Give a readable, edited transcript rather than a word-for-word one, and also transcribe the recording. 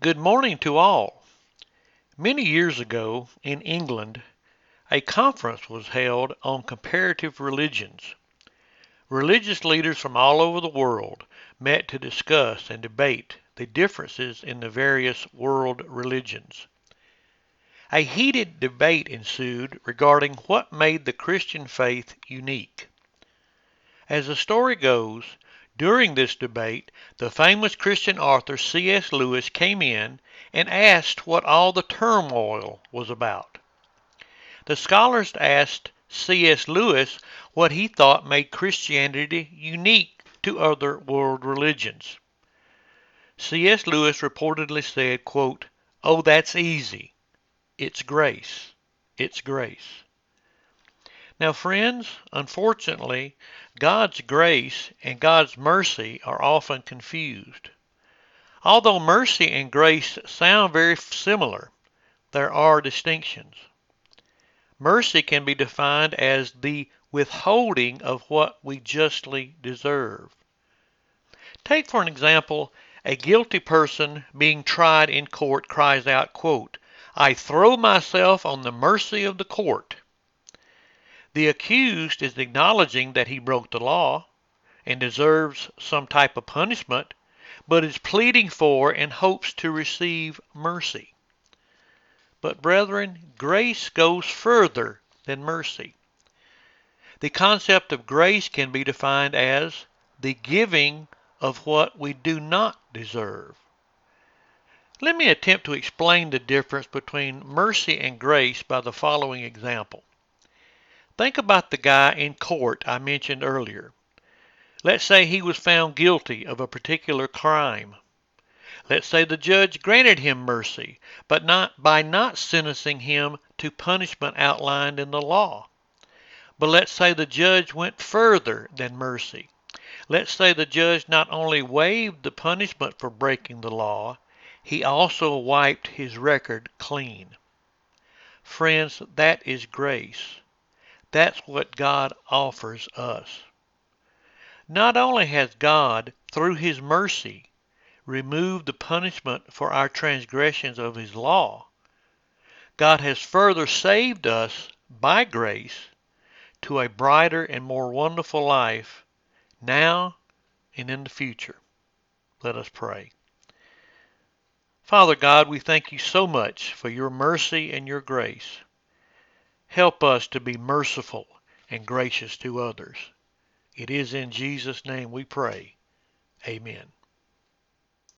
Good morning to all. Many years ago in England, a conference was held on comparative religions. Religious leaders from all over the world met to discuss and debate the differences in the various world religions. A heated debate ensued regarding what made the Christian faith unique. As the story goes, during this debate, the famous Christian author C.S. Lewis came in and asked what all the turmoil was about. The scholars asked C.S. Lewis what he thought made Christianity unique to other world religions. C.S. Lewis reportedly said, quote, "Oh, that's easy. It's grace. It's grace." Now, friends, unfortunately, God's grace and God's mercy are often confused. Although mercy and grace sound very similar, there are distinctions. Mercy can be defined as the withholding of what we justly deserve. Take, for an example, a guilty person being tried in court cries out, quote, "I throw myself on the mercy of the court." The accused is acknowledging that he broke the law and deserves some type of punishment, but is pleading for and hopes to receive mercy. But brethren, grace goes further than mercy. The concept of grace can be defined as the giving of what we do not deserve. Let me attempt to explain the difference between mercy and grace by the following example. Think about the guy in court I mentioned earlier. Let's say he was found guilty of a particular crime. Let's say the judge granted him mercy, but not by not sentencing him to punishment outlined in the law. But let's say the judge went further than mercy. Let's say the judge not only waived the punishment for breaking the law, he also wiped his record clean. Friends, that is grace. That's what God offers us. Not only has God, through His mercy, removed the punishment for our transgressions of His law, God has further saved us by grace to a brighter and more wonderful life now and in the future. Let us pray. Father God, we thank you so much for your mercy and your grace. Help us to be merciful and gracious to others. It is in Jesus' name we pray. Amen.